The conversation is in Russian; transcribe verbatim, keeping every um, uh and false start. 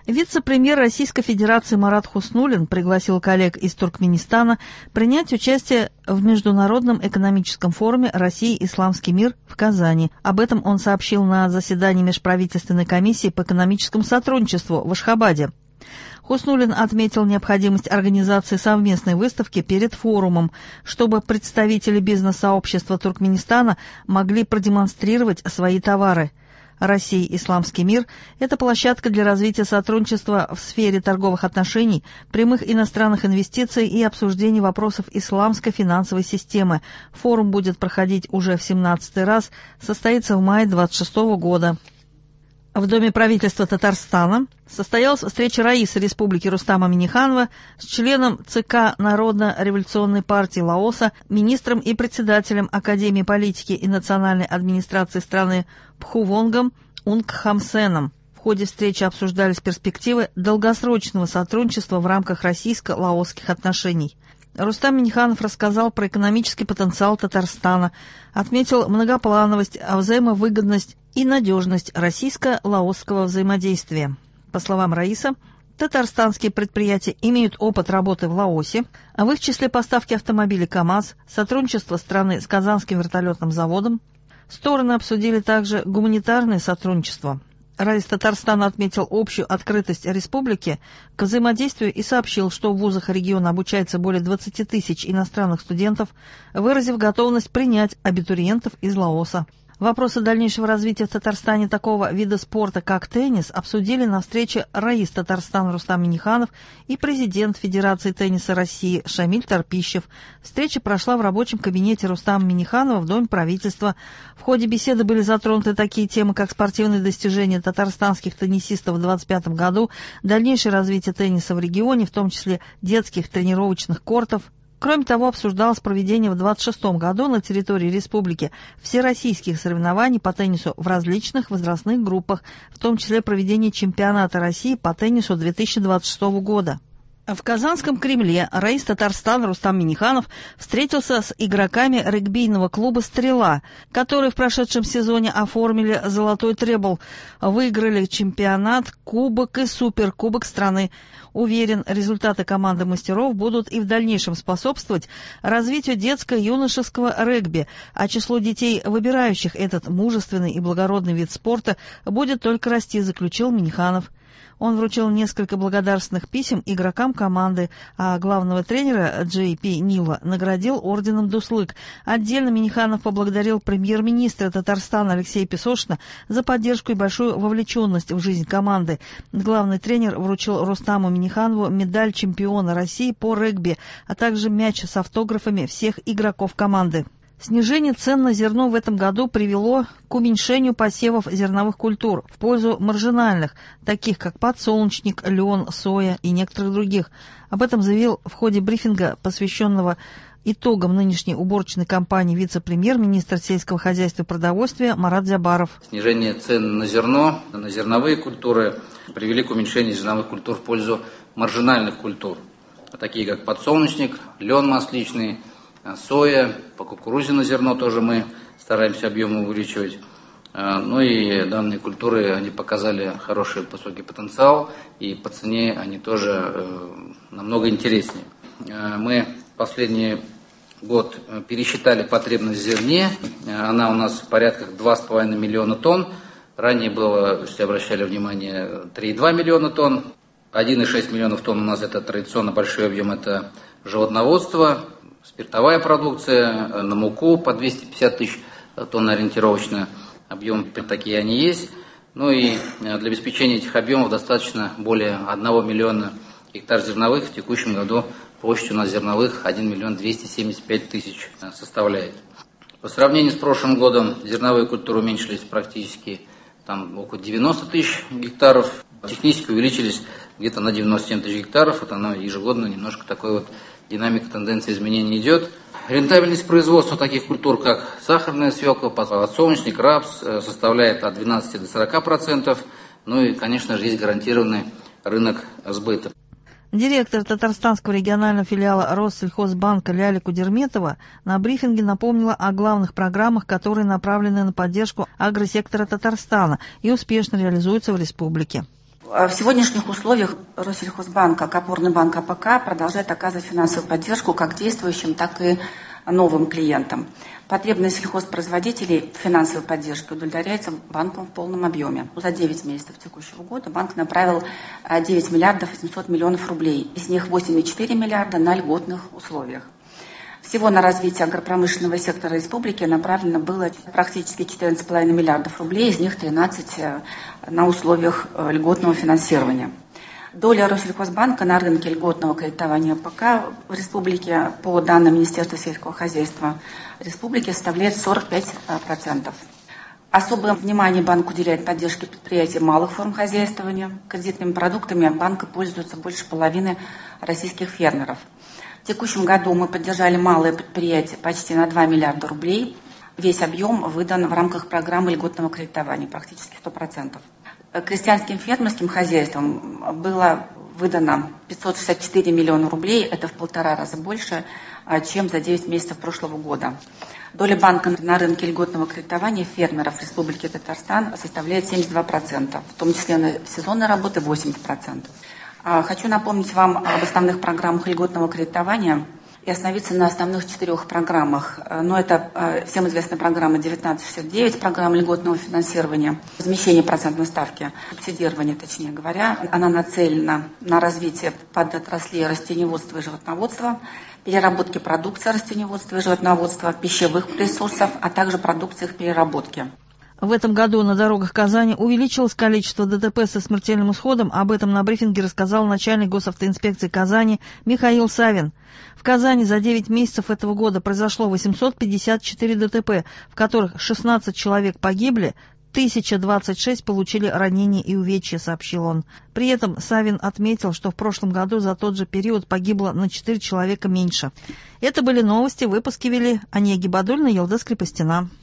Вице-премьер Российской Федерации Марат Хуснуллин пригласил коллег из Туркменистана принять участие в Международном экономическом форуме «Россия. Исламский мир» в Казани. Об этом он сообщил на заседании Межправительственной комиссии по экономическому сотрудничеству в Ашхабаде. Хуснуллин отметил необходимость организации совместной выставки перед форумом, чтобы представители бизнес-сообщества Туркменистана могли продемонстрировать свои товары. Россия. Исламский мир – это площадка для развития сотрудничества в сфере торговых отношений, прямых иностранных инвестиций и обсуждения вопросов исламской финансовой системы. Форум будет проходить уже в семнадцатый раз, состоится в мае двадцать шестого года. В Доме правительства Татарстана состоялась встреча раиса Республики Рустама Минниханова с членом ЦК Народно-революционной партии Лаоса, министром и председателем Академии политики и национальной администрации страны Пхувонгом Унгхамсеном. В ходе встречи обсуждались перспективы долгосрочного сотрудничества в рамках российско-лаосских отношений. Рустам Минниханов рассказал про экономический потенциал Татарстана, отметил многоплановость, взаимовыгодность и надежность российско-лаосского взаимодействия. По словам раиса, татарстанские предприятия имеют опыт работы в Лаосе, а в их числе поставки автомобилей КАМАЗ, сотрудничество страны с Казанским вертолетным заводом. Стороны обсудили также гуманитарное сотрудничество. Раис Татарстана отметил общую открытость республики к взаимодействию и сообщил, что в вузах региона обучается более двадцати тысяч иностранных студентов, выразив готовность принять абитуриентов из Лаоса. Вопросы дальнейшего развития в Татарстане такого вида спорта, как теннис, обсудили на встрече раис Татарстана Рустам Минниханов и президент Федерации тенниса России Шамиль Торпищев. Встреча прошла в рабочем кабинете Рустама Минниханова в Доме правительства. В ходе беседы были затронуты такие темы, как спортивные достижения татарстанских теннисистов в двадцать пятом году, дальнейшее развитие тенниса в регионе, в том числе детских тренировочных кортов. Кроме того, обсуждалось проведение в двадцать шестом году на территории республики всероссийских соревнований по теннису в различных возрастных группах, в том числе проведение чемпионата России по теннису две тысячи двадцать шестого года. В Казанском Кремле раис Татарстана Рустам Минниханов встретился с игроками регбийного клуба «Стрела», которые в прошедшем сезоне оформили золотой требл, выиграли чемпионат, кубок и суперкубок страны. Уверен, результаты команды мастеров будут и в дальнейшем способствовать развитию детско-юношеского регби, а число детей, выбирающих этот мужественный и благородный вид спорта, будет только расти, заключил Минниханов. Он вручил несколько благодарственных писем игрокам команды, а главного тренера Джей Пи Нила наградил орденом Дуслык. Отдельно Минниханов поблагодарил премьер-министра Татарстана Алексея Песошина за поддержку и большую вовлеченность в жизнь команды. Главный тренер вручил Рустаму Минниханову медаль чемпиона России по регби, а также мяч с автографами всех игроков команды. Снижение цен на зерно в этом году привело к уменьшению посевов зерновых культур в пользу маржинальных, таких как подсолнечник, лен, соя и некоторых других. Об этом заявил в ходе брифинга, посвященного итогам нынешней уборочной кампании, вице-премьер-министр сельского хозяйства и продовольствия Марат Зябаров. Снижение цен на зерно, на зерновые культуры привели к уменьшению зерновых культур в пользу маржинальных культур, такие как подсолнечник, лен масличный, соя, по кукурузе на зерно тоже мы стараемся объемы увеличивать. Ну и данные культуры, они показали хороший высокий потенциал, и по цене они тоже намного интереснее. Мы последний год пересчитали потребность в зерне, она у нас в порядках два с половиной миллиона тонн. Ранее было, если обращали внимание, три и два миллиона тонн. один и шесть миллионов тонн у нас это традиционно большой объем, это животноводство. Спиртовая продукция, на муку по двести пятьдесят тысяч тонн ориентировочно, объемы такие они есть. Ну и для обеспечения этих объемов достаточно более одного миллиона гектар зерновых. В текущем году площадь у нас зерновых один миллион двести семьдесят пять тысяч составляет. По сравнению с прошлым годом зерновые культуры уменьшились практически там, около девяноста тысяч гектаров. Технически увеличились где-то на девяносто семь тысяч гектаров. Вот оно ежегодно немножко такой вот динамика, тенденция изменений идет. Рентабельность производства таких культур, как сахарная свекла, подсолнечник, рапс, составляет от двенадцати до сорока процентов. Ну и, конечно же, есть гарантированный рынок сбыта. Директор Татарстанского регионального филиала Россельхозбанка Ляля Кудерметова на брифинге напомнила о главных программах, которые направлены на поддержку агросектора Татарстана и успешно реализуются в республике. В сегодняшних условиях Россельхозбанк, как опорный банк АПК, продолжает оказывать финансовую поддержку как действующим, так и новым клиентам. Потребность сельхозпроизводителей в финансовой поддержке удовлетворяется банком в полном объеме. За девять месяцев текущего года банк направил девять миллиардов восемьсот миллионов рублей, из них восемь целых четыре миллиарда на льготных условиях. Всего на развитие агропромышленного сектора республики направлено было практически четырнадцать целых пять десятых миллиардов рублей, из них тринадцать на условиях льготного финансирования. Доля Россельхозбанка на рынке льготного кредитования АПК в республике, по данным Министерства сельского хозяйства республики, составляет сорок пять процентов. Особое внимание банк уделяет поддержке предприятий малых форм хозяйствования. Кредитными продуктами банка пользуются больше половины российских фермеров. В текущем году мы поддержали малые предприятия почти на два миллиарда рублей. Весь объем выдан в рамках программы льготного кредитования, практически сто процентов. Крестьянским фермерским хозяйствам было выдано пятьсот шестьдесят четыре миллиона рублей, это в полтора раза больше, чем за девять месяцев прошлого года. Доля банка на рынке льготного кредитования фермеров Республики Татарстан составляет семьдесят два процента, в том числе на сезонной работы восемьдесят процентов. Хочу напомнить вам об основных программах льготного кредитования и остановиться на основных четырех программах. Но это всем известная программа девятнадцать шестьдесят девять, программа льготного финансирования, размещение процентной ставки, субсидирование, точнее говоря. Она нацелена на развитие подотраслей растениеводства и животноводства, переработки продукции растениеводства и животноводства, пищевых ресурсов, а также продукции их переработки. В этом году на дорогах Казани увеличилось количество ДТП со смертельным исходом. Об этом на брифинге рассказал начальник госавтоинспекции Казани Михаил Савин. В Казани за девять месяцев этого года произошло восемьсот пятьдесят четыре ДТП, в которых шестнадцать человек погибли, тысяча двадцать шесть получили ранения и увечья, сообщил он. При этом Савин отметил, что в прошлом году за тот же период погибло на четыре человека меньше. Это были новости. Выпуски вели Ания Гибадульна и Елдес Крепостина.